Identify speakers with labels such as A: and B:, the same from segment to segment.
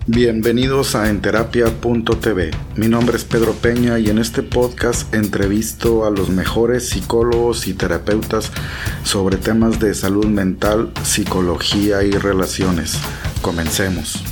A: Bienvenidos a Enterapia.tv. Mi nombre es Pedro Peña y en este podcast entrevisto a los mejores psicólogos y terapeutas sobre temas de salud mental, psicología y relaciones. Comencemos.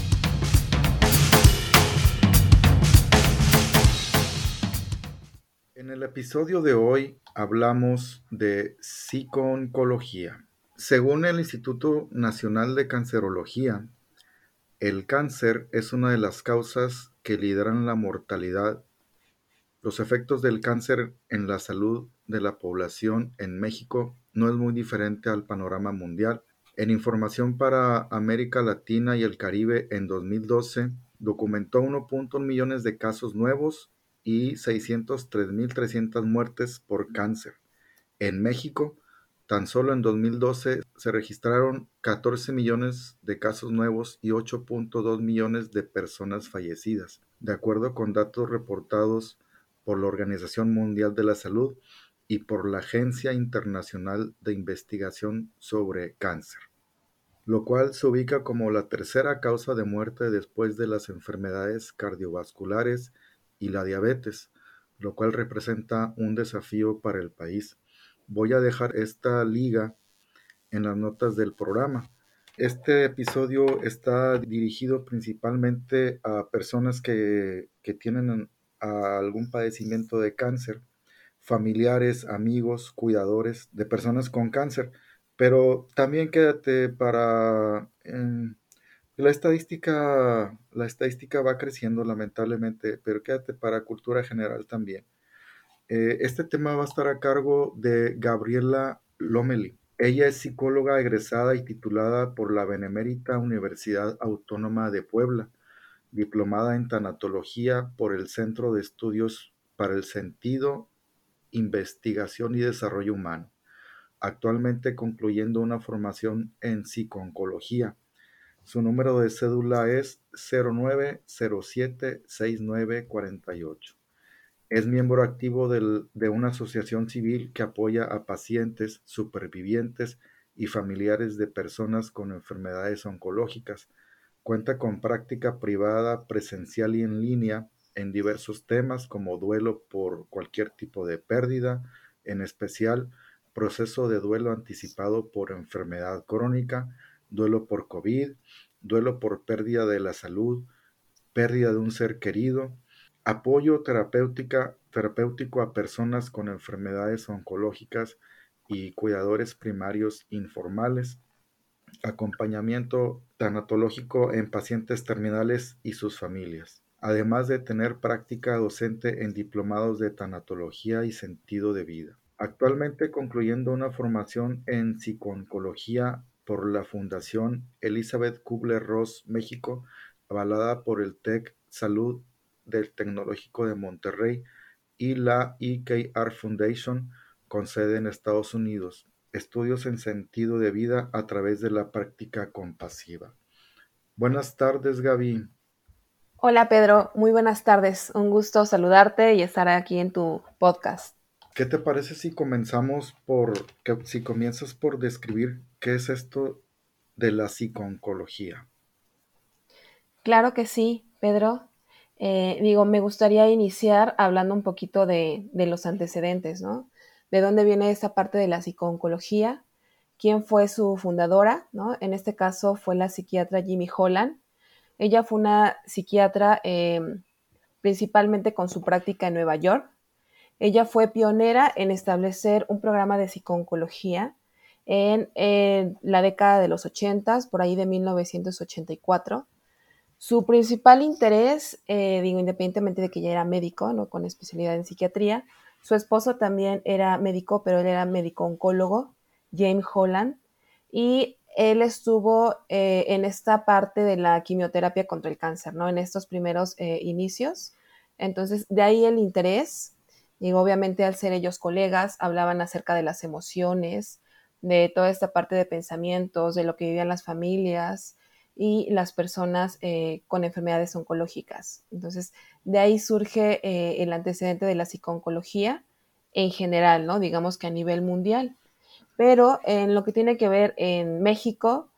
A: En el episodio de hoy hablamos de psico-oncología. Según el Instituto Nacional de Cancerología, el cáncer es una de las causas que lideran la mortalidad. Los efectos del cáncer en la salud de la población en México no es muy diferente al panorama mundial. En Información para América Latina y el Caribe en 2012 documentó 1.1 millones de casos nuevos y 603.300 muertes por cáncer. En México, tan solo en 2012 se registraron 14 millones de casos nuevos y 8.2 millones de personas fallecidas, de acuerdo con datos reportados por la Organización Mundial de la Salud y por la Agencia Internacional de Investigación sobre Cáncer, lo cual se ubica como la tercera causa de muerte después de las enfermedades cardiovasculares y la diabetes, lo cual representa un desafío para el país. Voy a dejar esta liga en las notas del programa. Este episodio está dirigido principalmente a personas que tienen algún padecimiento de cáncer, familiares, amigos, cuidadores de personas con cáncer, pero también quédate para... la estadística va creciendo lamentablemente, pero quédate para cultura general también. Este tema va a estar a cargo de Gabriela Lomeli. Ella es psicóloga egresada y titulada por la Benemérita Universidad Autónoma de Puebla, diplomada en tanatología por el Centro de Estudios para el Sentido, Investigación y Desarrollo Humano, actualmente concluyendo una formación en psico-oncología. Su número de cédula es 09076948. Es miembro activo de una asociación civil que apoya a pacientes, supervivientes y familiares de personas con enfermedades oncológicas. Cuenta con práctica privada, presencial y en línea en diversos temas como duelo por cualquier tipo de pérdida, en especial proceso de duelo anticipado por enfermedad crónica, duelo por COVID, duelo por pérdida de la salud, pérdida de un ser querido, apoyo terapéutico a personas con enfermedades oncológicas y cuidadores primarios informales, acompañamiento tanatológico en pacientes terminales y sus familias, además de tener práctica docente en diplomados de tanatología y sentido de vida. Actualmente concluyendo una formación en psico-oncología por la Fundación Elizabeth Kubler-Ross México, avalada por el TEC Salud del Tecnológico de Monterrey y la EKR Foundation, con sede en Estados Unidos. Estudios en sentido de vida a través de la práctica compasiva. Buenas tardes, Gaby.
B: Hola Pedro, muy buenas tardes. Un gusto saludarte y estar aquí en tu podcast.
A: ¿Qué te parece si si comienzas por describir qué es esto de la psico-oncología?
B: Claro que sí, Pedro. Me gustaría iniciar hablando un poquito de los antecedentes, ¿no? De dónde viene esta parte de la psico-oncología, quién fue su fundadora, ¿no? En este caso fue la psiquiatra Jimmy Holland. Ella fue una psiquiatra principalmente con su práctica en Nueva York. Ella fue pionera en establecer un programa de psico-oncología en la década de los 80, por ahí de 1984. Su principal interés, independientemente de que ella era médico, ¿no? Con especialidad en psiquiatría, su esposo también era médico, pero él era médico-oncólogo, James Holland, y él estuvo en esta parte de la quimioterapia contra el cáncer, ¿no? En estos primeros inicios. Entonces, de ahí el interés, y obviamente al ser ellos colegas, hablaban acerca de las emociones, de toda esta parte de pensamientos, de lo que vivían las familias, y las personas con enfermedades oncológicas. Entonces, de ahí surge el antecedente de la psicooncología en general, ¿no? Digamos que a nivel mundial. Pero en lo que tiene que ver en México,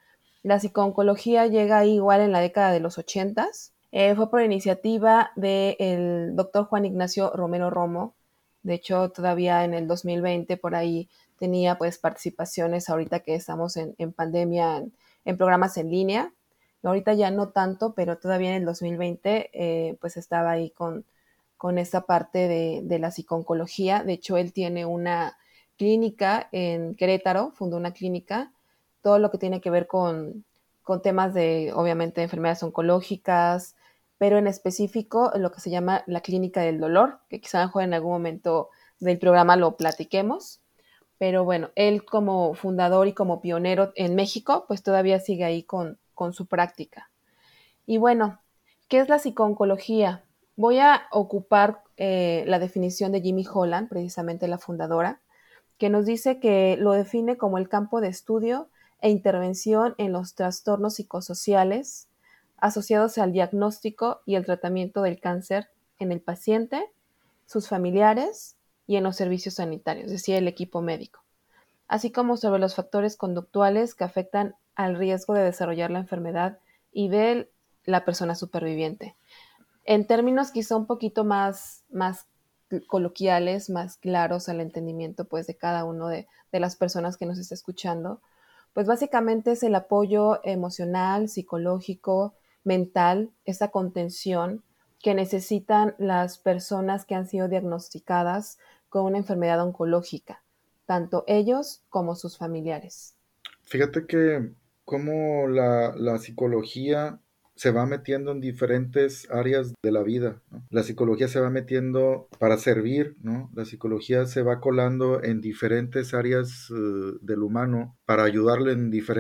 B: La psicooncología llega igual en la década de los 80. Fue por iniciativa del doctor Juan Ignacio Romero Romo. De hecho, todavía en el 2020 por ahí tenía pues participaciones ahorita que estamos en pandemia en programas en línea. Ahorita ya no tanto, pero todavía en el 2020 pues estaba ahí con esta parte de la psicooncología. De hecho, él tiene una clínica en Querétaro, fundó una clínica, todo lo que tiene que ver con temas de, obviamente, enfermedades oncológicas, pero en específico lo que se llama la clínica del dolor, que quizá mejor en algún momento del programa lo platiquemos. Pero bueno, él como fundador y como pionero en México, pues todavía sigue ahí con su práctica. Y bueno, ¿qué es la psicooncología? Voy a ocupar la definición de Jimmy Holland, precisamente la fundadora, que nos dice que lo define como el campo de estudio e intervención en los trastornos psicosociales asociados al diagnóstico y el tratamiento del cáncer en el paciente, sus familiares y en los servicios sanitarios, es decir, el equipo médico, así como sobre los factores conductuales que afectan al riesgo de desarrollar la enfermedad y de la persona superviviente. En términos quizá un poquito más coloquiales, más claros al entendimiento pues de cada uno de las personas que nos está escuchando, pues básicamente es el apoyo emocional, psicológico, mental, esa contención que necesitan las personas que han sido diagnosticadas con una enfermedad oncológica, tanto ellos como sus familiares.
A: Fíjate que cómo la psicología se va metiendo en diferentes áreas de la vida, ¿no? La psicología se va metiendo para servir, ¿no? La psicología se va colando en diferentes áreas del humano para ayudarle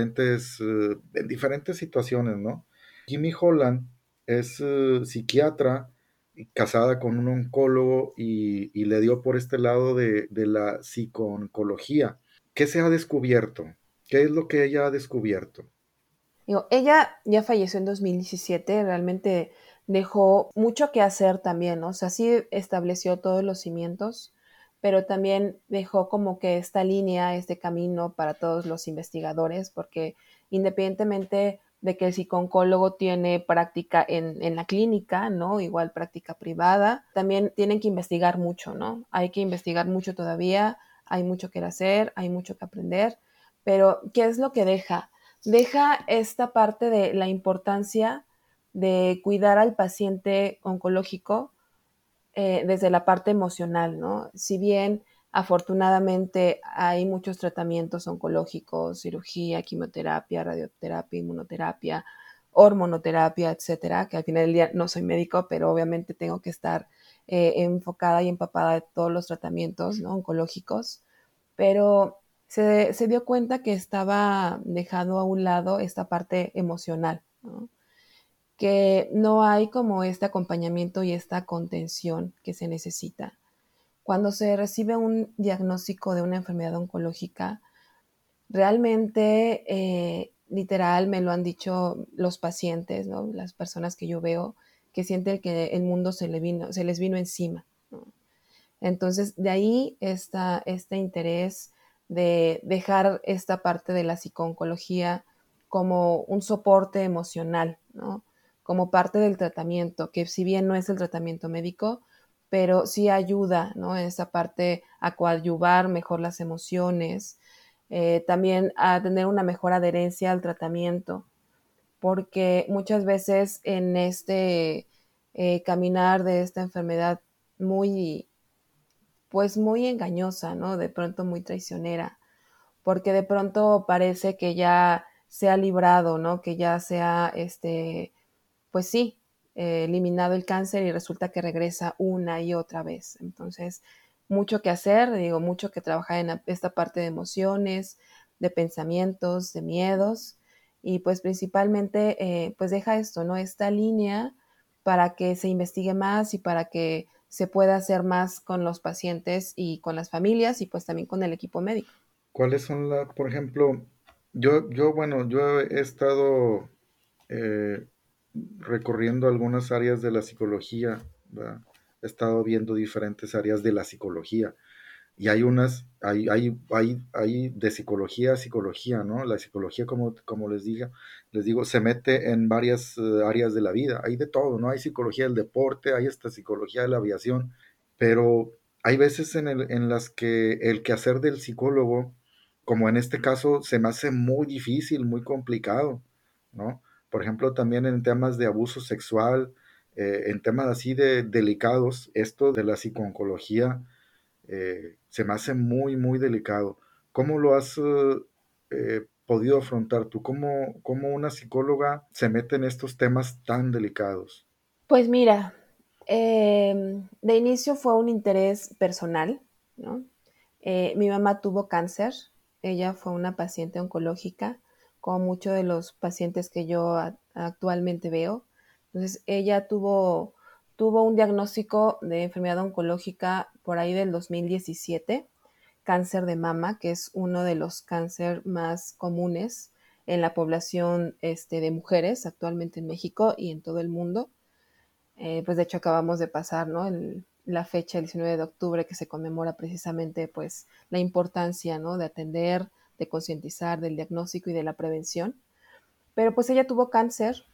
A: en diferentes situaciones, ¿no? Jimmy Holland es psiquiatra, casada con un oncólogo y le dio por este lado de la psicooncología. ¿Qué se ha descubierto? ¿Qué es lo que ella ha descubierto?
B: Digo, ella ya falleció en 2017, realmente dejó mucho que hacer también, ¿no? O sea, sí estableció todos los cimientos, pero también dejó como que esta línea, este camino para todos los investigadores, porque independientemente de que el psicooncólogo tiene práctica en la clínica, ¿no? Igual práctica privada, también tienen que investigar mucho, ¿no? Hay que investigar mucho todavía, hay mucho que hacer, hay mucho que aprender, pero ¿qué es lo que deja? Deja esta parte de la importancia de cuidar al paciente oncológico desde la parte emocional, ¿no? Si bien afortunadamente hay muchos tratamientos oncológicos, cirugía, quimioterapia, radioterapia, inmunoterapia, hormonoterapia, etcétera, que al final del día no soy médico, pero obviamente tengo que estar enfocada y empapada de todos los tratamientos, ¿no? Oncológicos, pero se dio cuenta que estaba dejando a un lado esta parte emocional, ¿no? Que no hay como este acompañamiento y esta contención que se necesita. Cuando se recibe un diagnóstico de una enfermedad oncológica, realmente, literal, me lo han dicho los pacientes, ¿no? Las personas que yo veo, que sienten que el mundo se les vino encima, ¿no? Entonces, de ahí está este interés de dejar esta parte de la psicooncología como un soporte emocional, ¿no? Como parte del tratamiento, que si bien no es el tratamiento médico, pero sí ayuda, ¿no? En esa parte a coadyuvar mejor las emociones, también a tener una mejor adherencia al tratamiento, porque muchas veces en este caminar de esta enfermedad muy pues muy engañosa, ¿no? De pronto muy traicionera, porque de pronto parece que ya se ha librado, ¿no? Que ya se ha, pues sí, eliminado el cáncer y resulta que regresa una y otra vez. Entonces, mucho que hacer, digo, mucho que trabajar en esta parte de emociones, de pensamientos, de miedos, y pues principalmente, pues deja esto, ¿no? Esta línea para que se investigue más y para que se pueda hacer más con los pacientes y con las familias y pues también con el equipo médico.
A: ¿Cuáles son por ejemplo, bueno, yo he estado eh, recorriendo algunas áreas de la psicología, ¿verdad? He estado viendo diferentes áreas de la psicología. Y hay unas, hay de psicología a psicología, ¿no? La psicología, como les digo, se mete en varias áreas de la vida. Hay de todo, ¿no? Hay psicología del deporte, hay esta psicología de la aviación, pero hay veces en las que el quehacer del psicólogo, como en este caso, se me hace muy difícil, muy complicado, ¿no? Por ejemplo, también en temas de abuso sexual, en temas así de delicados, esto de la psiconcología se me hace muy, muy delicado. ¿Cómo lo has podido afrontar tú? ¿Cómo una psicóloga se mete en estos temas tan delicados?
B: Pues mira, de inicio fue un interés personal, ¿no? Mi mamá tuvo cáncer, ella fue una paciente oncológica, como muchos de los pacientes que yo actualmente veo. Entonces, ella tuvo un diagnóstico de enfermedad oncológica por ahí del 2017, cáncer de mama, que es uno de los cánceres más comunes en la población de mujeres actualmente en México y en todo el mundo. Pues de hecho acabamos de pasar, ¿no? La fecha, el 19 de octubre, que se conmemora precisamente pues la importancia, ¿no? De atender, de concientizar del diagnóstico y de la prevención. Pero pues ella tuvo cáncer,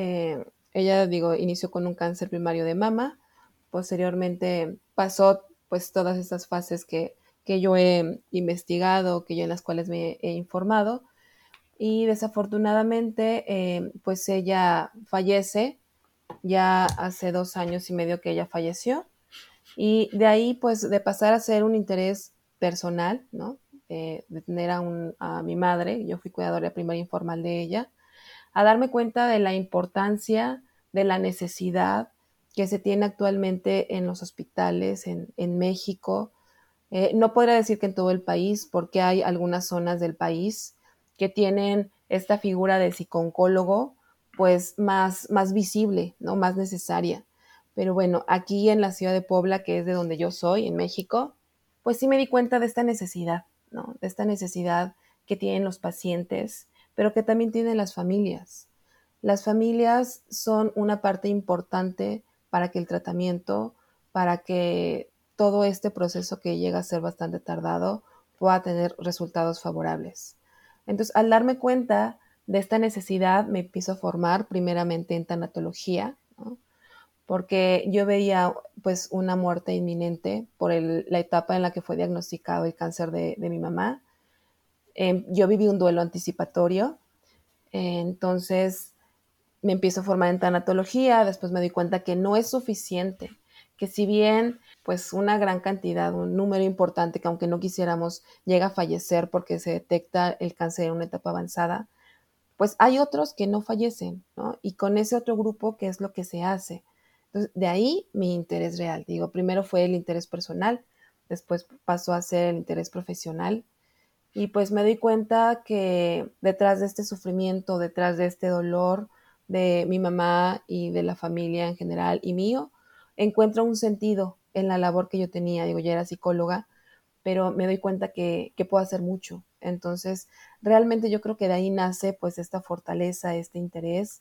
B: ella, digo, inició con un cáncer primario de mama, posteriormente pasó pues todas estas fases que yo he investigado, que yo en las cuales me he informado, y desafortunadamente pues ella fallece ya hace 2 años y medio que ella falleció. Y de ahí, pues, de pasar a ser un interés personal, ¿no? De tener a mi madre, yo fui cuidadora primaria informal de ella, a darme cuenta de la importancia, de la necesidad que se tiene actualmente en los hospitales en México. No podría decir que en todo el país, porque hay algunas zonas del país que tienen esta figura de psicooncólogo pues más visible, ¿no? Más necesaria. Pero bueno, aquí en la ciudad de Puebla, que es de donde yo soy, en México, pues sí me di cuenta de esta necesidad, ¿no? De esta necesidad que tienen los pacientes, pero que también tienen las familias. Las familias son una parte importante para que el tratamiento, para que todo este proceso que llega a ser bastante tardado pueda tener resultados favorables. Entonces, al darme cuenta de esta necesidad, me empiezo a formar primeramente en tanatología, ¿no? Porque yo veía pues una muerte inminente por la etapa en la que fue diagnosticado el cáncer de mi mamá. Yo viví un duelo anticipatorio, entonces me empiezo a formar en tanatología, después me doy cuenta que no es suficiente, que si bien pues una gran cantidad, un número importante que aunque no quisiéramos llega a fallecer porque se detecta el cáncer en una etapa avanzada, pues hay otros que no fallecen, ¿no? Y con ese otro grupo, ¿qué es lo que se hace? Entonces, de ahí mi interés real. Digo, primero fue el interés personal, después pasó a ser el interés profesional y pues me doy cuenta que detrás de este sufrimiento, detrás de este dolor de mi mamá y de la familia en general y mío, encuentro un sentido en la labor que yo tenía. Digo, ya era psicóloga, pero me doy cuenta que puedo hacer mucho. Entonces, realmente yo creo que de ahí nace pues esta fortaleza, este interés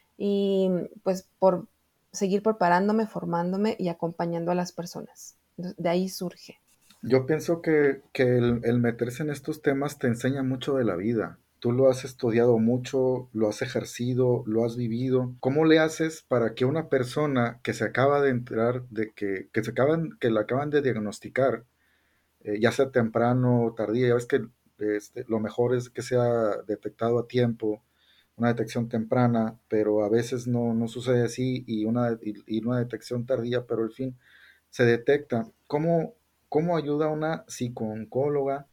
B: y pues por seguir preparándome, formándome y acompañando a las personas. Entonces, de ahí surge.
A: Yo pienso que el meterse en estos temas te enseña mucho de la vida. Tú lo has estudiado mucho, lo has ejercido, lo has vivido. ¿Cómo le haces para que una persona que se acaba de enterar de que la acaban de diagnosticar, ya sea temprano o tardía, ya ves que lo mejor es que sea detectado a tiempo, una detección temprana, pero a veces no sucede así y una detección tardía, pero al fin se detecta? ¿Cómo ayuda una psicooncóloga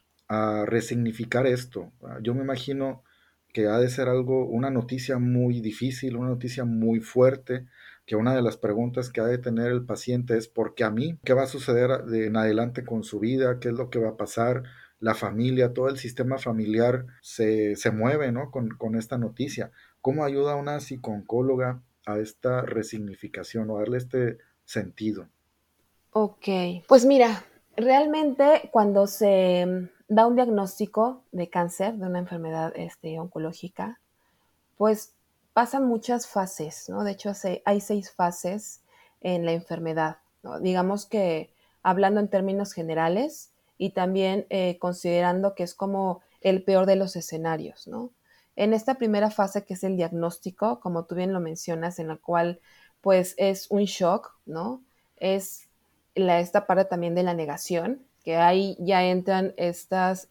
A: a resignificar esto? Yo me imagino que ha de ser una noticia muy difícil, una noticia muy fuerte, que una de las preguntas que ha de tener el paciente es: ¿por qué a mí? ¿Qué va a suceder en adelante con su vida? ¿Qué es lo que va a pasar? La familia, todo el sistema familiar se mueve, ¿no? con esta noticia. ¿Cómo ayuda una psicooncóloga a esta resignificación o a darle este sentido?
B: Ok, pues mira, realmente cuando se da un diagnóstico de cáncer, de una enfermedad oncológica, pues pasan muchas fases, ¿no? De hecho, hay 6 fases en la enfermedad, ¿no? Digamos que hablando en términos generales y también considerando que es como el peor de los escenarios, ¿no? En esta primera fase, que es el diagnóstico, como tú bien lo mencionas, en la cual pues es un shock, ¿no? Es esta parte también de la negación, que ahí ya entran estas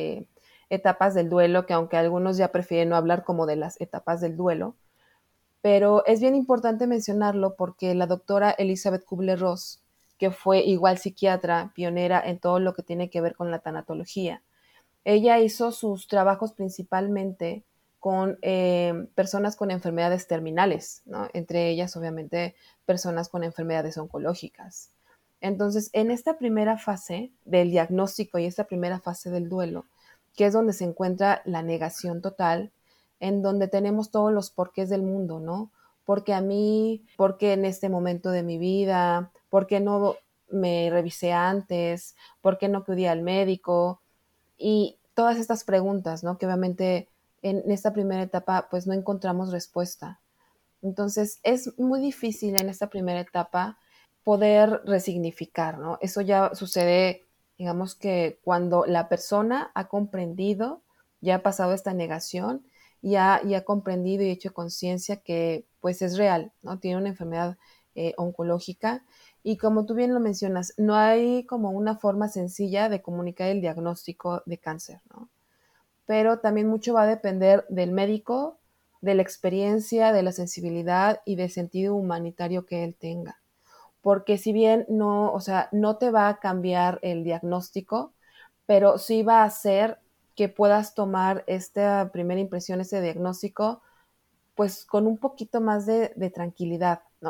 B: etapas del duelo, que aunque algunos ya prefieren no hablar como de las etapas del duelo, pero es bien importante mencionarlo porque la doctora Elizabeth Kubler-Ross, que fue igual psiquiatra, pionera en todo lo que tiene que ver con la tanatología, ella hizo sus trabajos principalmente con personas con enfermedades terminales, ¿no? Entre ellas, obviamente, personas con enfermedades oncológicas. Entonces, en esta primera fase del diagnóstico y esta primera fase del duelo, que es donde se encuentra la negación total, en donde tenemos todos los porqués del mundo, ¿no? Porque a mí, porque en este momento de mi vida, porque no me revisé antes, porque no acudí al médico, y todas estas preguntas, ¿no? Que obviamente en esta primera etapa pues no encontramos respuesta. Entonces es muy difícil en esta primera etapa poder resignificar, ¿no? Eso ya sucede, digamos que cuando la persona ha comprendido, ya ha pasado esta negación, y ha comprendido y hecho conciencia que pues es real, ¿no? Tiene una enfermedad oncológica y como tú bien lo mencionas, no hay como una forma sencilla de comunicar el diagnóstico de cáncer, ¿no? Pero también mucho va a depender del médico, de la experiencia, de la sensibilidad y del sentido humanitario que él tenga. Porque si bien no, o sea, no te va a cambiar el diagnóstico, pero sí va a hacer que puedas tomar esta primera impresión, ese diagnóstico, pues con un poquito más de tranquilidad, ¿no?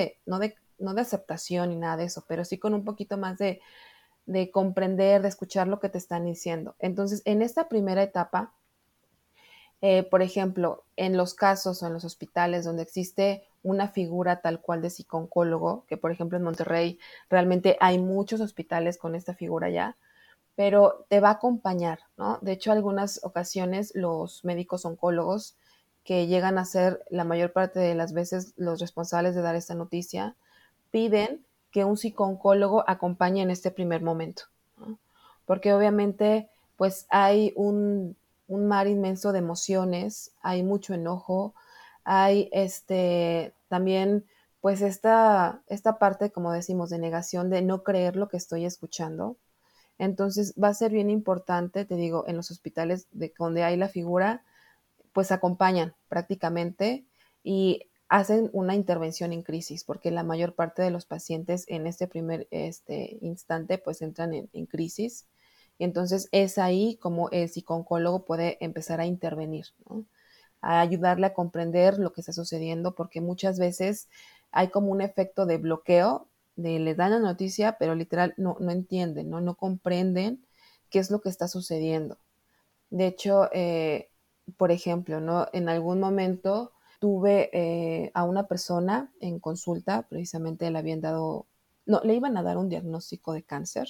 B: No de aceptación ni nada de eso, pero sí con un poquito más de comprender, de escuchar lo que te están diciendo. Entonces, en esta primera etapa, por ejemplo, en los casos o en los hospitales donde existe una figura tal cual de psicooncólogo, que por ejemplo en Monterrey realmente hay muchos hospitales con esta figura ya, pero te va a acompañar, ¿no? De hecho, algunas ocasiones los médicos oncólogos que llegan a ser la mayor parte de las veces los responsables de dar esta noticia, piden que un psicooncólogo acompañe en este primer momento, ¿no? Porque obviamente pues hay un mar inmenso de emociones, hay mucho enojo, hay también pues esta parte, como decimos, de negación, de no creer lo que estoy escuchando. Entonces va a ser bien importante, te digo, en los hospitales de donde hay la figura, pues acompañan prácticamente y hacen una intervención en crisis, porque la mayor parte de los pacientes en este primer instante pues entran en crisis. Y entonces es ahí como el psicooncólogo puede empezar a intervenir, ¿no? A ayudarle a comprender lo que está sucediendo, porque muchas veces hay como un efecto de bloqueo, de le dan la noticia, pero literal no entienden, ¿no? No comprenden qué es lo que está sucediendo. De hecho, por ejemplo, ¿no? En algún momento tuve a una persona en consulta, precisamente le habían dado, no, le iban a dar un diagnóstico de cáncer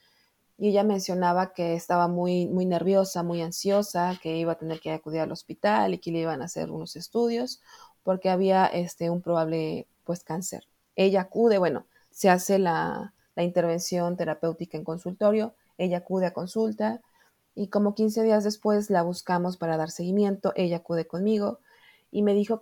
B: y ella mencionaba que estaba muy nerviosa, muy ansiosa, que iba a tener que acudir al hospital y que le iban a hacer unos estudios porque había un probable pues cáncer. Ella acude, bueno, se hace la intervención terapéutica en consultorio, ella acude a consulta y como 15 días después la buscamos para dar seguimiento, ella acude conmigo y me dijo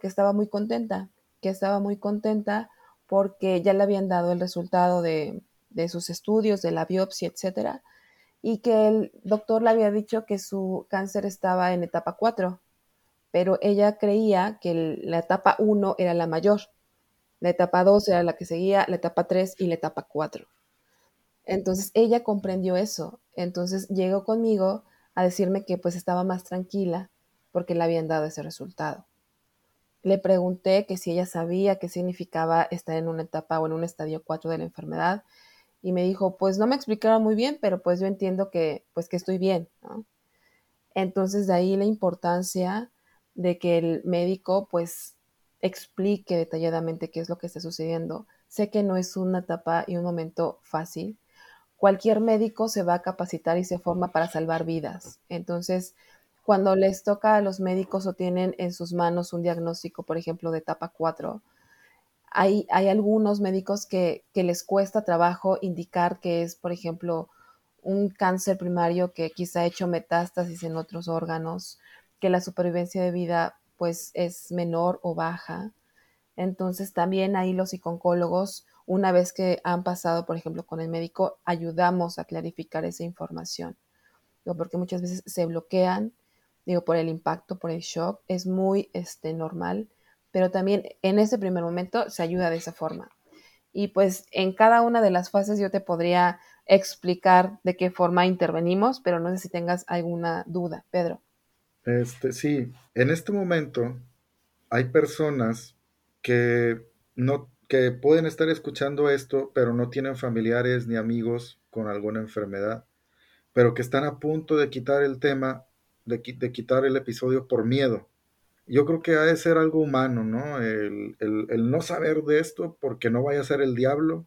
B: que estaba muy contenta porque ya le habían dado el resultado de sus estudios, de la biopsia, etcétera, y que el doctor le había dicho que su cáncer estaba en etapa 4, pero ella creía que la etapa 1 era la mayor, la etapa 2 era la que seguía, la etapa 3 y la etapa 4. Entonces ella comprendió eso, entonces llegó conmigo a decirme que pues estaba más tranquila porque le habían dado ese resultado. Le pregunté que si ella sabía qué significaba estar en una etapa o en un estadio 4 de la enfermedad y me dijo, pues no me explicaron muy bien, pero pues yo entiendo que pues que estoy bien, ¿no? Entonces de ahí la importancia de que el médico pues explique detalladamente qué es lo que está sucediendo. Sé que no es una etapa y un momento fácil. Cualquier médico se va a capacitar y se forma para salvar vidas. Entonces, cuando les toca a los médicos o tienen en sus manos un diagnóstico, por ejemplo, de etapa 4, Hay algunos médicos que les cuesta trabajo indicar que es, por ejemplo, un cáncer primario que quizá ha hecho metástasis en otros órganos, que la supervivencia de vida pues es menor o baja. Entonces también ahí los psicólogos, una vez que han pasado, por ejemplo, con el médico, ayudamos a clarificar esa información. Digo, porque muchas veces se bloquean, digo, por el impacto, por el shock, es muy normal, pero también en ese primer momento se ayuda de esa forma. Y pues en cada una de las fases yo te podría explicar de qué forma intervenimos, pero no sé si tengas alguna duda, Pedro.
A: Sí, en este momento hay personas que que pueden estar escuchando esto, pero no tienen familiares ni amigos con alguna enfermedad, pero que están a punto de quitar el tema, de quitar el episodio por miedo. Yo creo que ha de ser algo humano, ¿no? El no saber de esto porque no vaya a ser el diablo.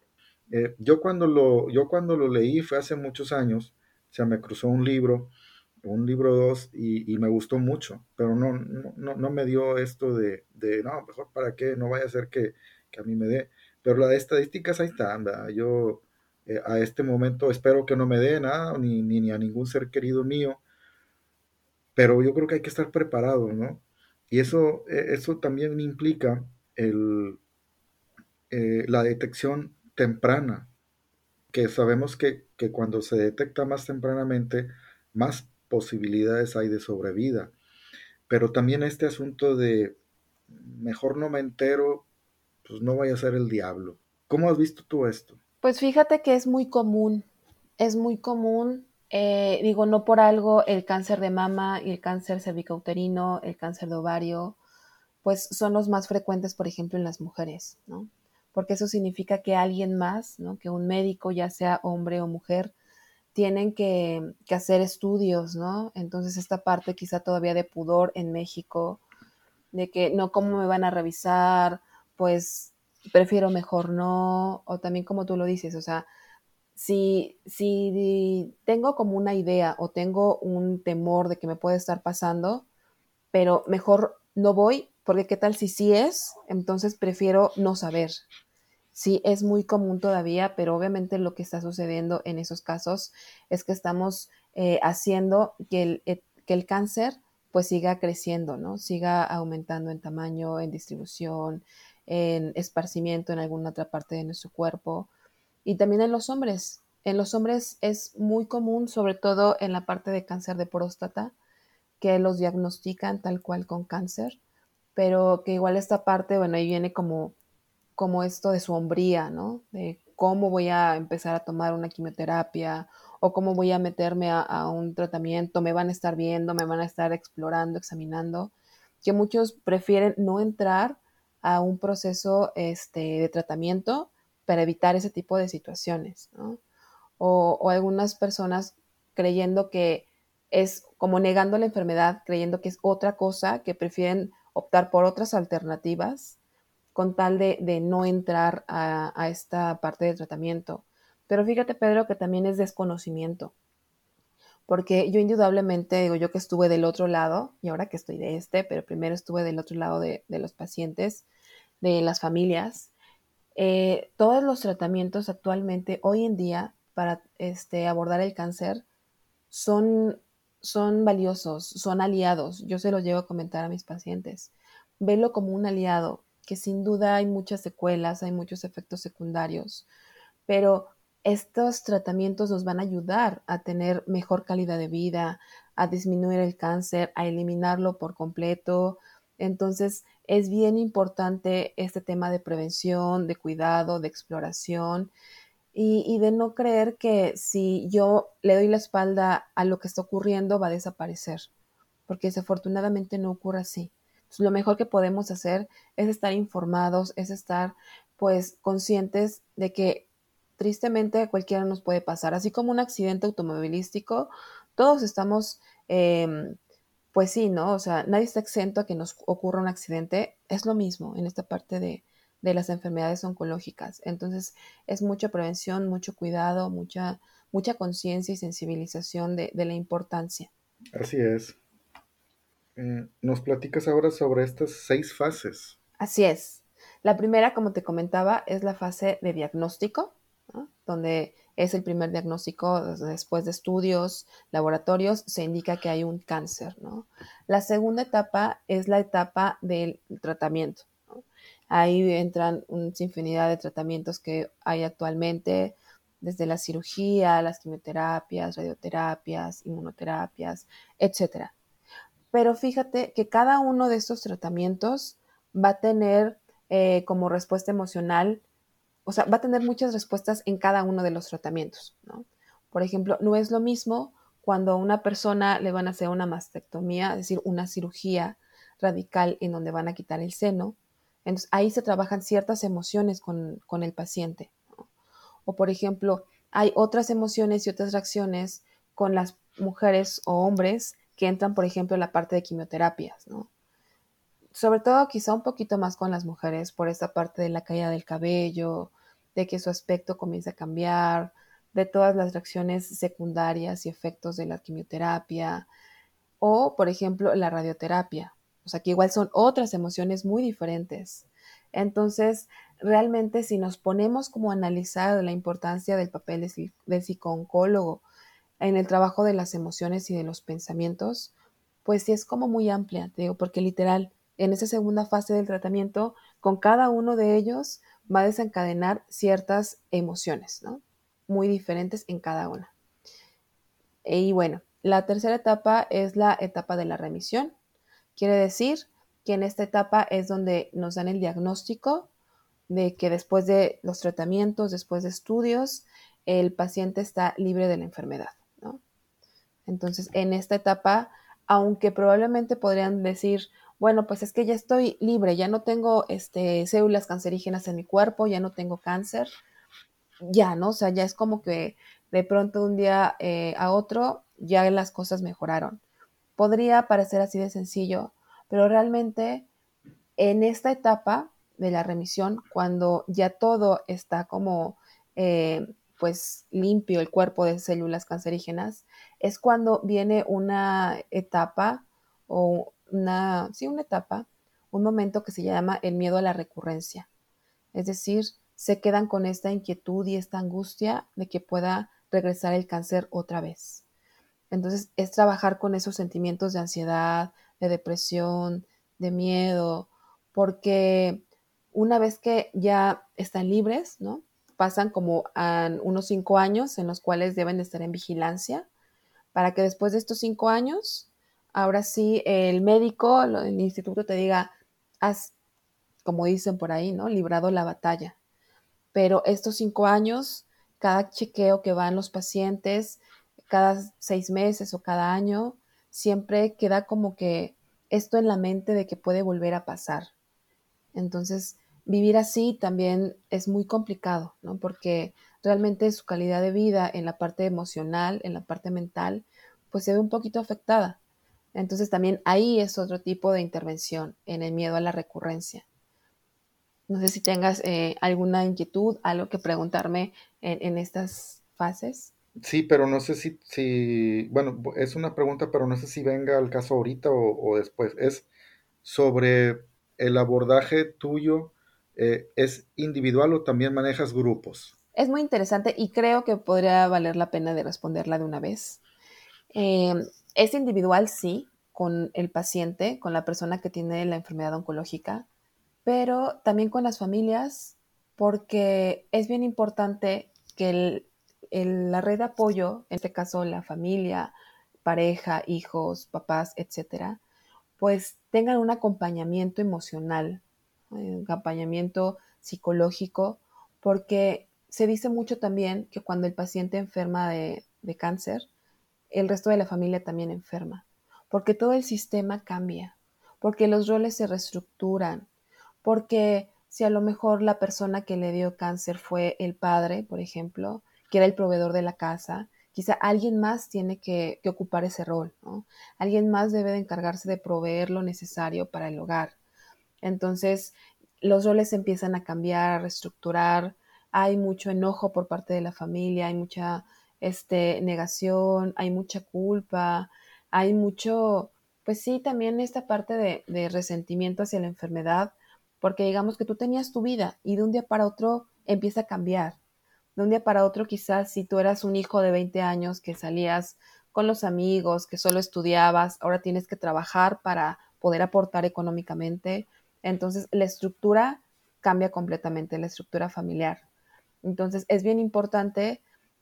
A: Yo cuando lo leí fue hace muchos años, o sea, me cruzó un libro dos, y me gustó mucho, pero no me dio esto no, mejor para qué, no vaya a ser que a mí me dé. Pero la de estadísticas ahí está, anda. Yo a este momento espero que no me dé nada, ni a ningún ser querido mío, pero yo creo que hay que estar preparado, ¿no? Y eso también implica el, la detección temprana, que sabemos que cuando se detecta más tempranamente, más posibilidades hay de sobrevida. Pero también este asunto de mejor no me entero, pues no vaya a ser el diablo. ¿Cómo has visto tú esto?
B: Pues fíjate que es muy común, digo, no por algo el cáncer de mama y el cáncer cervicouterino, el cáncer de ovario, pues son los más frecuentes, por ejemplo, en las mujeres, ¿no? Porque eso significa que alguien más, ¿no? Que un médico, ya sea hombre o mujer, tienen que hacer estudios, ¿no? Entonces esta parte quizá todavía de pudor en México, de que no, ¿cómo me van a revisar? Pues prefiero mejor no, o también como tú lo dices, o sea, si tengo como una idea o tengo un temor de que me puede estar pasando, pero mejor no voy, porque qué tal si sí es, entonces prefiero no saber. Sí, es muy común todavía, pero obviamente lo que está sucediendo en esos casos es que estamos haciendo que el cáncer pues siga creciendo, ¿no? Siga aumentando en tamaño, en distribución, en esparcimiento en alguna otra parte de nuestro cuerpo. Y también en los hombres. En los hombres es muy común, sobre todo en la parte de cáncer de próstata, que los diagnostican tal cual con cáncer, pero que igual esta parte, bueno, ahí viene como esto de su hombría, ¿no? De cómo voy a empezar a tomar una quimioterapia o cómo voy a meterme a un tratamiento, me van a estar viendo, me van a estar explorando, examinando, que muchos prefieren no entrar a un proceso de tratamiento para evitar ese tipo de situaciones, ¿no? O algunas personas creyendo que es como negando la enfermedad, creyendo que es otra cosa, que prefieren optar por otras alternativas con tal de no entrar a esta parte del tratamiento. Pero fíjate, Pedro, que también es desconocimiento, porque yo indudablemente, digo yo que estuve del otro lado, y ahora que estoy de pero primero estuve del otro lado de los pacientes, de las familias, todos los tratamientos actualmente, hoy en día, para abordar el cáncer, son, son valiosos, son aliados. Yo se los llevo a comentar a mis pacientes. Velo como un aliado, que sin duda hay muchas secuelas, hay muchos efectos secundarios, pero estos tratamientos nos van a ayudar a tener mejor calidad de vida, a disminuir el cáncer, a eliminarlo por completo. Entonces, es bien importante este tema de prevención, de cuidado, de exploración y de no creer que si yo le doy la espalda a lo que está ocurriendo va a desaparecer, porque desafortunadamente no ocurre así. Entonces, lo mejor que podemos hacer es estar informados, es estar pues conscientes de que tristemente a cualquiera nos puede pasar, así como un accidente automovilístico, todos estamos, pues sí, ¿no? O sea, nadie está exento a que nos ocurra un accidente, es lo mismo en esta parte de las enfermedades oncológicas. Entonces, es mucha prevención, mucho cuidado, mucha conciencia y sensibilización de la importancia.
A: Así es. Nos platicas ahora sobre estas 6 fases.
B: Así es. La primera, como te comentaba, es la fase de diagnóstico, ¿no? Donde es el primer diagnóstico después de estudios, laboratorios, se indica que hay un cáncer, ¿no? La segunda etapa es la etapa del tratamiento, ¿no? Ahí entran una infinidad de tratamientos que hay actualmente, desde la cirugía, las quimioterapias, radioterapias, inmunoterapias, etcétera. Pero fíjate que cada uno de estos tratamientos va a tener como respuesta emocional, o sea, va a tener muchas respuestas en cada uno de los tratamientos, ¿no? Por ejemplo, no es lo mismo cuando a una persona le van a hacer una mastectomía, es decir, una cirugía radical en donde van a quitar el seno. Entonces, ahí se trabajan ciertas emociones con el paciente, ¿no? O, por ejemplo, hay otras emociones y otras reacciones con las mujeres o hombres que entran, por ejemplo, en la parte de quimioterapias, ¿no? Sobre todo quizá un poquito más con las mujeres por esta parte de la caída del cabello, de que su aspecto comienza a cambiar, de todas las reacciones secundarias y efectos de la quimioterapia, o por ejemplo la radioterapia, o sea que igual son otras emociones muy diferentes. Entonces, realmente si nos ponemos como a analizar la importancia del papel del psicooncólogo en el trabajo de las emociones y de los pensamientos, pues sí es como muy amplia, te digo, porque literal, en esa segunda fase del tratamiento, con cada uno de ellos va a desencadenar ciertas emociones, ¿no? Muy diferentes en cada una. Y bueno, la tercera etapa es la etapa de la remisión. Quiere decir que en esta etapa es donde nos dan el diagnóstico de que después de los tratamientos, después de estudios, el paciente está libre de la enfermedad, ¿no? Entonces, en esta etapa, aunque probablemente podrían decir, bueno, pues es que ya estoy libre, ya no tengo células cancerígenas en mi cuerpo, ya no tengo cáncer, ya, ¿no? O sea, ya es como que de pronto un día a otro ya las cosas mejoraron. Podría parecer así de sencillo, pero realmente en esta etapa de la remisión, cuando ya todo está como pues limpio el cuerpo de células cancerígenas, es cuando viene una etapa o una etapa, un momento que se llama el miedo a la recurrencia. Es decir, se quedan con esta inquietud y esta angustia de que pueda regresar el cáncer otra vez. Entonces, es trabajar con esos sentimientos de ansiedad, de depresión, de miedo, porque una vez que ya están libres, ¿no? Pasan como a unos 5 años en los cuales deben de estar en vigilancia, para que después de estos 5 años, ahora sí el médico, el instituto te diga, has, como dicen por ahí, ¿no? Librado la batalla. Pero estos 5 años, cada chequeo que van los pacientes, cada 6 meses o cada año, siempre queda como que esto en la mente de que puede volver a pasar. Entonces, vivir así también es muy complicado, ¿no? Porque realmente su calidad de vida en la parte emocional, en la parte mental, pues se ve un poquito afectada. Entonces, también ahí es otro tipo de intervención en el miedo a la recurrencia. No sé si tengas alguna inquietud, algo que preguntarme en estas fases.
A: Sí, pero no sé bueno, es una pregunta, pero no sé si venga al caso ahorita o después. Es sobre el abordaje tuyo, ¿es individual o también manejas grupos?
B: Es muy interesante y creo que podría valer la pena de responderla de una vez. Eh, es individual, sí, con el paciente, con la persona que tiene la enfermedad oncológica, pero también con las familias, porque es bien importante que la red de apoyo, en este caso la familia, pareja, hijos, papás, etcétera, pues tengan un acompañamiento emocional, un acompañamiento psicológico, porque se dice mucho también que cuando el paciente enferma de cáncer, el resto de la familia también enferma, porque todo el sistema cambia, porque los roles se reestructuran, porque si a lo mejor la persona que le dio cáncer fue el padre, por ejemplo, que era el proveedor de la casa, quizá alguien más tiene que ocupar ese rol, ¿no? Alguien más debe de encargarse de proveer lo necesario para el hogar. Entonces, los roles empiezan a cambiar, a reestructurar, hay mucho enojo por parte de la familia, hay mucha negación, hay mucha culpa, hay mucho, pues sí, también esta parte de resentimiento hacia la enfermedad, porque digamos que tú tenías tu vida y de un día para otro empieza a cambiar. De un día para otro, quizás si tú eras un hijo de 20 años que salías con los amigos, que solo estudiabas, ahora tienes que trabajar para poder aportar económicamente. Entonces, la estructura cambia completamente, la estructura familiar. Entonces, es bien importante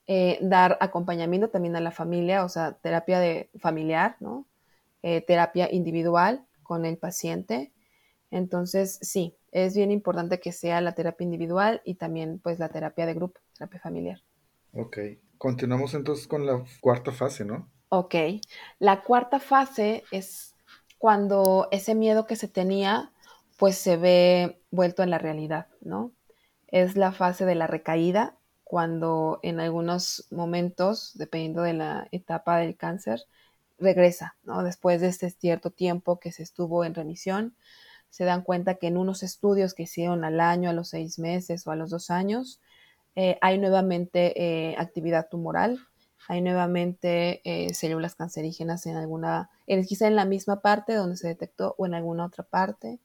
B: dar acompañamiento también a la familia, o sea, terapia de familiar, ¿no? Terapia individual con el paciente. Entonces, sí, es bien importante que sea la terapia individual y también pues la terapia de grupo, terapia familiar.
A: Ok. Continuamos entonces con la cuarta fase, ¿no?
B: Ok, la cuarta fase es cuando ese miedo que se tenía pues se ve vuelto en la realidad, ¿no? Es la fase de la recaída, cuando en algunos momentos, dependiendo de la etapa del cáncer, regresa, ¿no? Después de este cierto tiempo que se estuvo en remisión, se dan cuenta que en unos estudios que hicieron al año, a los 6 meses o a los 2 años, hay nuevamente actividad tumoral, hay nuevamente células cancerígenas en alguna, quizá en la misma parte donde se detectó o en alguna otra parte,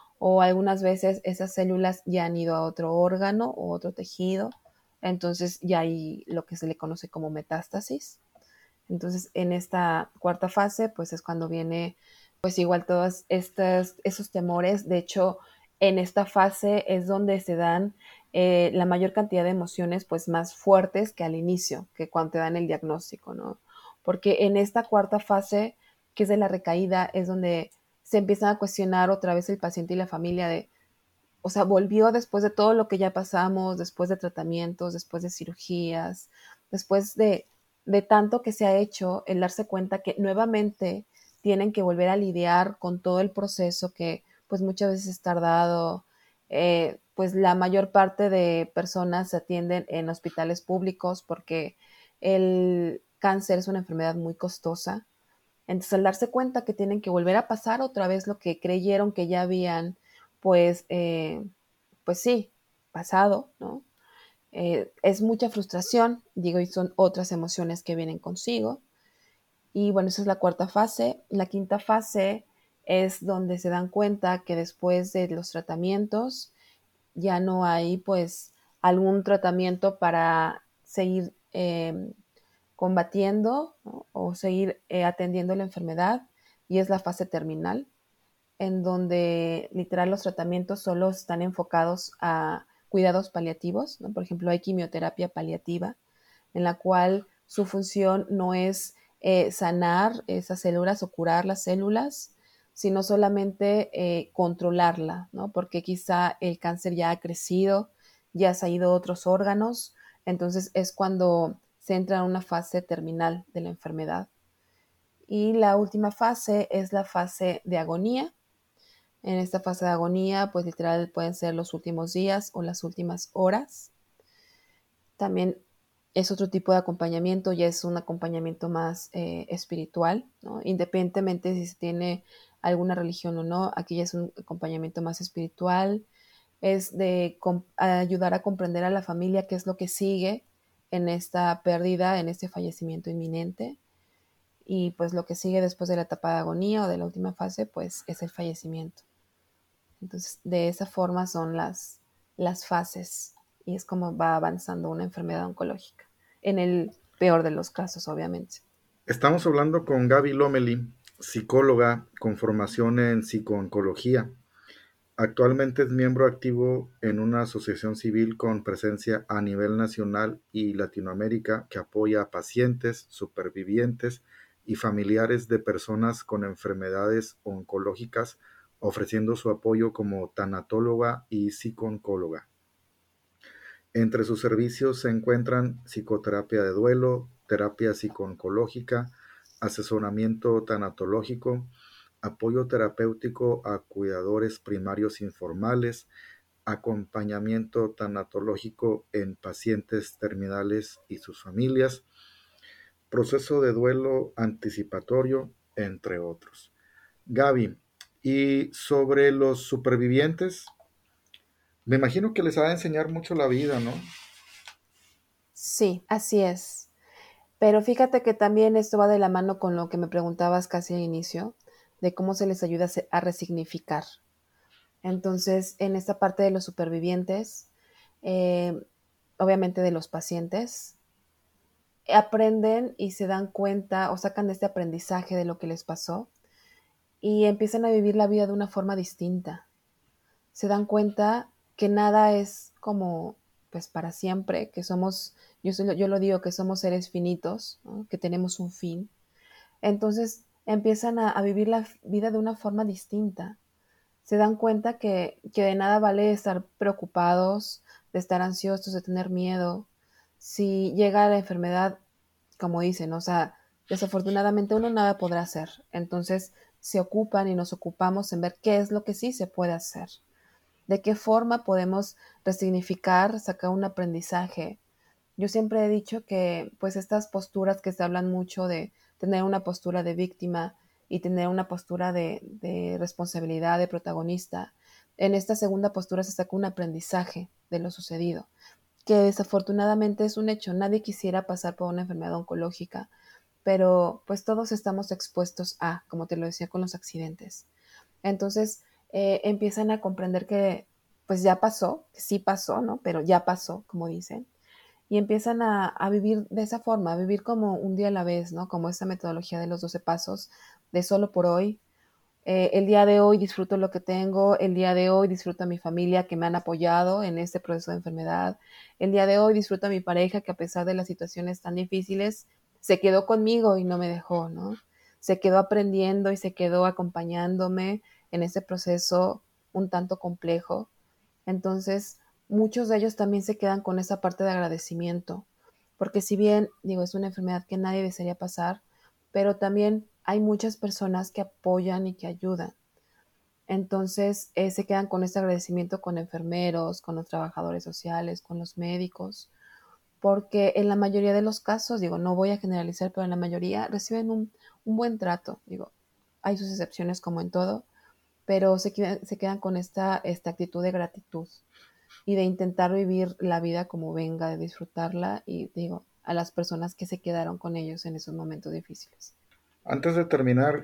B: o algunas veces esas células ya han ido a otro órgano o otro tejido, entonces ya hay lo que se le conoce como metástasis. Entonces, en esta cuarta fase, pues es cuando viene, pues igual todos esos temores. De hecho, en esta fase es donde se dan la mayor cantidad de emociones, pues más fuertes que al inicio, que cuando te dan el diagnóstico, ¿no? Porque en esta cuarta fase, que es de la recaída, es donde se empiezan a cuestionar otra vez el paciente y la familia de, o sea, volvió después de todo lo que ya pasamos, después de tratamientos, después de cirugías, después de tanto que se ha hecho, el darse cuenta que nuevamente tienen que volver a lidiar con todo el proceso que pues muchas veces es tardado. Pues la mayor parte de personas se atienden en hospitales públicos porque el cáncer es una enfermedad muy costosa. Entonces, al darse cuenta que tienen que volver a pasar otra vez lo que creyeron que ya habían, pues, pues sí, pasado, ¿no? Es mucha frustración, digo, y son otras emociones que vienen consigo. Y bueno, esa es la cuarta fase. La quinta fase es donde se dan cuenta que después de los tratamientos ya no hay, pues, algún tratamiento para seguir combatiendo, ¿no? O seguir atendiendo la enfermedad, y es la fase terminal, en donde literal los tratamientos solo están enfocados a cuidados paliativos, ¿no? Por ejemplo, hay quimioterapia paliativa, en la cual su función no es sanar esas células o curar las células, sino solamente controlarla, ¿no? Porque quizá el cáncer ya ha crecido, ya se ha ido a otros órganos, entonces es cuando se entra en una fase terminal de la enfermedad. Y la última fase es la fase de agonía. En esta fase de agonía, pues literal pueden ser los últimos días o las últimas horas. También es otro tipo de acompañamiento, ya es un acompañamiento más espiritual, ¿no? Independientemente si se tiene alguna religión o no, aquí ya es un acompañamiento más espiritual, es de ayudar a comprender a la familia qué es lo que sigue en esta pérdida, en este fallecimiento inminente, y pues lo que sigue después de la etapa de agonía o de la última fase, pues es el fallecimiento. Entonces, de esa forma son las fases y es como va avanzando una enfermedad oncológica, en el peor de los casos, obviamente.
A: Estamos hablando con Gaby Lomeli, psicóloga con formación en psicooncología. Actualmente es miembro activo en una asociación civil con presencia a nivel nacional y Latinoamérica que apoya a pacientes, supervivientes y familiares de personas con enfermedades oncológicas, ofreciendo su apoyo como tanatóloga y psicooncóloga. Entre sus servicios se encuentran psicoterapia de duelo, terapia psicooncológica, asesoramiento tanatológico, apoyo terapéutico a cuidadores primarios informales, acompañamiento tanatológico en pacientes terminales y sus familias, proceso de duelo anticipatorio, entre otros. Gaby, y sobre los supervivientes, me imagino que les ha de enseñar mucho la vida, ¿no?
B: Sí, así es. Pero fíjate que también esto va de la mano con lo que me preguntabas casi al inicio, de cómo se les ayuda a resignificar. Entonces, en esta parte de los supervivientes, eh, obviamente de los pacientes, aprenden y se dan cuenta o sacan este aprendizaje de lo que les pasó y empiezan a vivir la vida de una forma distinta. Se dan cuenta que nada es como pues para siempre, que somos, yo lo digo, que somos seres finitos, ¿no? Que tenemos un fin. Entonces empiezan a vivir la vida de una forma distinta. Se dan cuenta que de nada vale estar preocupados, de estar ansiosos, de tener miedo. Si llega la enfermedad, como dicen, o sea, desafortunadamente uno nada podrá hacer. Entonces se ocupan y nos ocupamos en ver qué es lo que sí se puede hacer, de qué forma podemos resignificar, sacar un aprendizaje. Yo siempre he dicho que pues estas posturas que se hablan mucho de tener una postura de víctima y tener una postura de responsabilidad, de protagonista, en esta segunda postura se saca un aprendizaje de lo sucedido, que desafortunadamente es un hecho. Nadie quisiera pasar por una enfermedad oncológica, pero pues todos estamos expuestos a, como te lo decía, con los accidentes. Entonces empiezan a comprender que pues ya pasó, que sí pasó, ¿no? Pero ya pasó, como dicen, y empiezan a vivir de esa forma, a vivir como un día a la vez, ¿no? Como esta metodología de los 12 pasos, de solo por hoy. El día de hoy disfruto lo que tengo, el día de hoy disfruto a mi familia que me han apoyado en este proceso de enfermedad, el día de hoy disfruto a mi pareja que a pesar de las situaciones tan difíciles, se quedó conmigo y no me dejó, ¿no? Se quedó aprendiendo y se quedó acompañándome en este proceso un tanto complejo. Entonces, muchos de ellos también se quedan con esa parte de agradecimiento, porque si bien, digo, es una enfermedad que nadie desearía pasar, pero también hay muchas personas que apoyan y que ayudan. Entonces, se quedan con ese agradecimiento con enfermeros, con los trabajadores sociales, con los médicos, porque en la mayoría de los casos, digo, no voy a generalizar, pero en la mayoría reciben un buen trato. Digo, hay sus excepciones como en todo, pero se quedan con esta actitud de gratitud y de intentar vivir la vida como venga, de disfrutarla y digo, a las personas que se quedaron con ellos en esos momentos difíciles.
A: Antes de terminar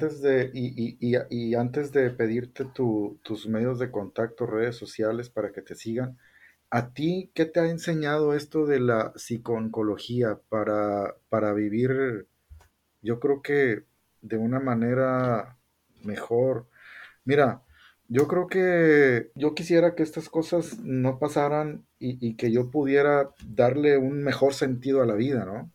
A: y antes de pedirte tus medios de contacto, redes sociales para que te sigan, ¿a ti qué te ha enseñado esto de la psicooncología para vivir, yo creo que de una manera mejor? Mira, yo creo que yo quisiera que estas cosas no pasaran y que yo pudiera darle un mejor sentido a la vida, ¿no?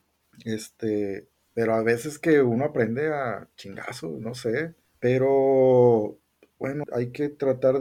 A: Pero a veces que uno aprende a chingazo, no sé. Pero bueno, hay que tratar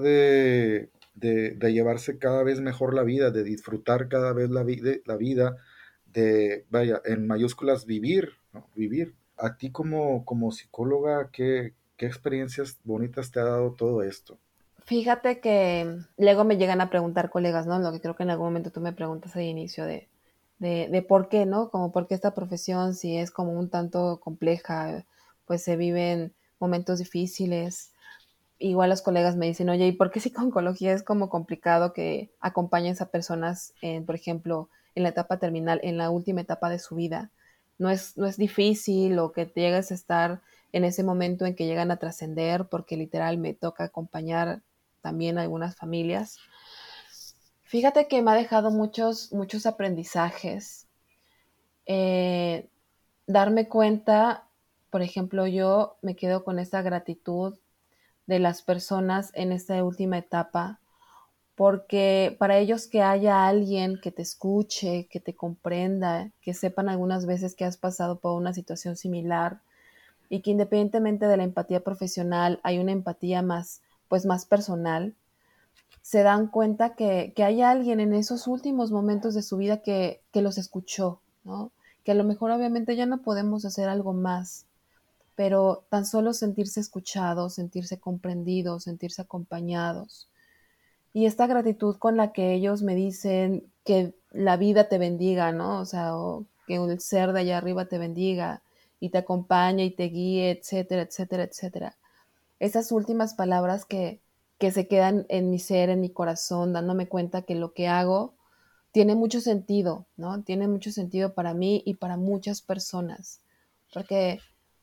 A: de llevarse cada vez mejor la vida, de disfrutar cada vez la vida, de, vaya, en mayúsculas vivir, ¿no? Vivir. A ti como psicóloga, ¿qué experiencias bonitas te ha dado todo esto?
B: Fíjate que luego me llegan a preguntar colegas, ¿no? Lo que creo que en algún momento tú me preguntas al inicio de por qué, ¿no? Como por qué esta profesión, si es como un tanto compleja, pues se viven momentos difíciles. Igual los colegas me dicen, oye, ¿y por qué si con oncología es como complicado que acompañes a personas, por ejemplo, en la etapa terminal, en la última etapa de su vida? No es difícil o que te llegues a estar en ese momento en que llegan a trascender, porque literal me toca acompañar también a algunas familias. Fíjate que me ha dejado muchos aprendizajes. Eh, Darme cuenta, por ejemplo, yo me quedo con esa gratitud de las personas en esta última etapa, porque para ellos que haya alguien que te escuche, que te comprenda, que sepan algunas veces que has pasado por una situación similar y que independientemente de la empatía profesional hay una empatía más, pues más personal, se dan cuenta que hay alguien en esos últimos momentos de su vida que los escuchó, ¿no? Que a lo mejor obviamente ya no podemos hacer algo más, pero tan solo sentirse escuchados, sentirse comprendidos, sentirse acompañados. Y esta gratitud con la que ellos me dicen que la vida te bendiga, ¿no? O sea, o que el ser de allá arriba te bendiga y te acompañe y te guíe, etcétera, etcétera, etcétera. Esas últimas palabras que se quedan en mi ser, en mi corazón, dándome cuenta que lo que hago tiene mucho sentido, ¿no? Tiene mucho sentido para mí y para muchas personas. Porque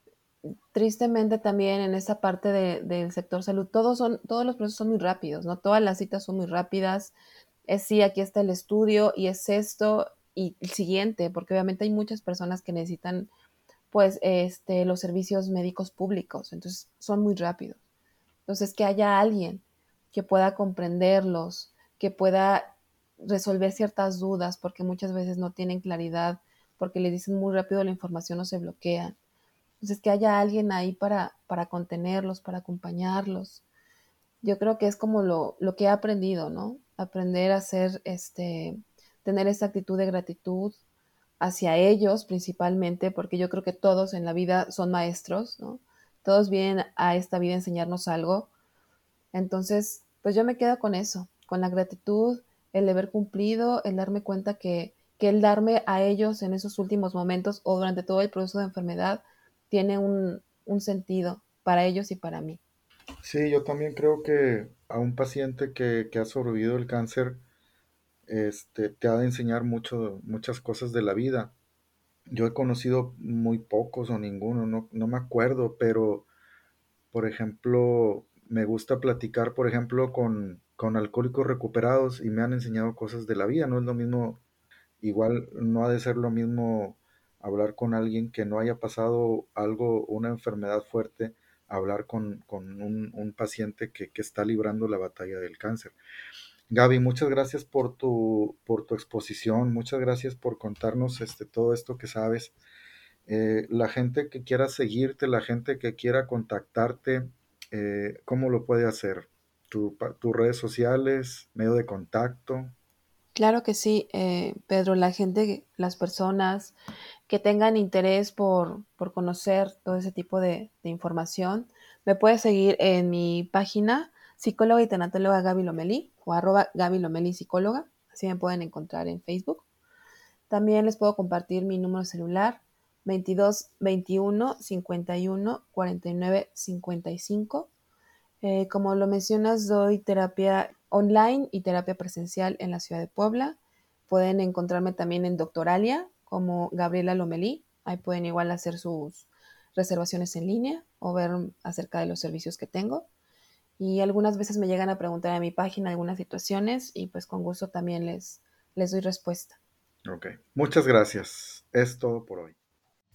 B: tristemente también en esta parte del sector salud, todos los procesos son muy rápidos, ¿no? Todas las citas son muy rápidas. Es sí, aquí está el estudio y es esto y el siguiente, porque obviamente hay muchas personas que necesitan pues los servicios médicos públicos, entonces son muy rápidos. Entonces, que haya alguien que pueda comprenderlos, que pueda resolver ciertas dudas, porque muchas veces no tienen claridad, porque le dicen muy rápido la información o se bloquean. Entonces, que haya alguien ahí para contenerlos, para acompañarlos. Yo creo que es como lo que he aprendido, ¿no? Aprender a ser, tener esa actitud de gratitud hacia ellos principalmente, porque yo creo que todos en la vida son maestros, ¿no? Todos vienen a esta vida a enseñarnos algo. Entonces, pues yo me quedo con eso, con la gratitud, el deber cumplido, el darme cuenta que el darme a ellos en esos últimos momentos o durante todo el proceso de enfermedad tiene un sentido para ellos y para mí.
A: Sí, yo también creo que a un paciente que ha sobrevivido el cáncer, te ha de enseñar muchas cosas de la vida. Yo he conocido muy pocos o ninguno, no me acuerdo, pero por ejemplo, me gusta platicar, por ejemplo, con alcohólicos recuperados y me han enseñado cosas de la vida. No es lo mismo, igual no ha de ser lo mismo hablar con alguien que no haya pasado algo, una enfermedad fuerte, hablar con un paciente que está librando la batalla del cáncer. Gaby, muchas gracias por tu exposición, muchas gracias por contarnos todo esto que sabes. La gente que quiera seguirte, la gente que quiera contactarte, ¿cómo lo puede hacer? Tus redes sociales, medio de contacto.
B: Claro que sí, Pedro, la gente, las personas que tengan interés por conocer todo ese tipo de información, me puedes seguir en mi página psicóloga y tanatóloga Gaby Lomelí o @Gaby Lomelí psicóloga, así me pueden encontrar en Facebook. También les puedo compartir mi número celular 22 21 51 49 55. Como lo mencionas, doy terapia online y terapia presencial en la ciudad de Puebla. Pueden encontrarme también en Doctoralia como Gabriela Lomelí. Ahí pueden igual hacer sus reservaciones en línea o ver acerca de los servicios que tengo. Y algunas veces me llegan a preguntar a mi página algunas situaciones y pues con gusto también les doy respuesta.
A: Ok, muchas gracias. Es todo por hoy.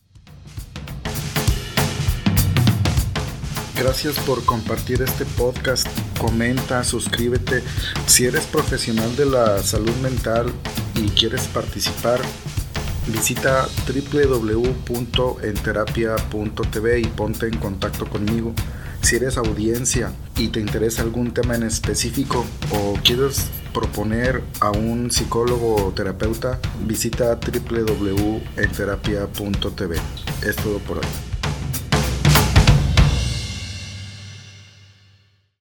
A: Gracias por compartir este podcast. Comenta, suscríbete. Si eres profesional de la salud mental y quieres participar, visita www.enterapia.tv y ponte en contacto conmigo. Si eres audiencia y te interesa algún tema en específico o quieres proponer a un psicólogo o terapeuta, visita www.enterapia.tv. Es todo por hoy.